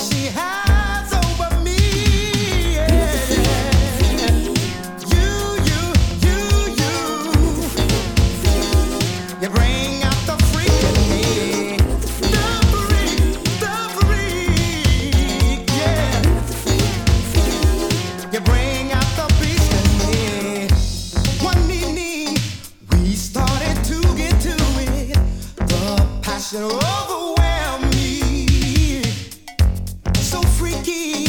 she has over me. Yeah. You bring out the freak in me. The freak, yeah. You bring out the beast in me. One evening, we started to get to it. The passion overwhelmed me. So freaky.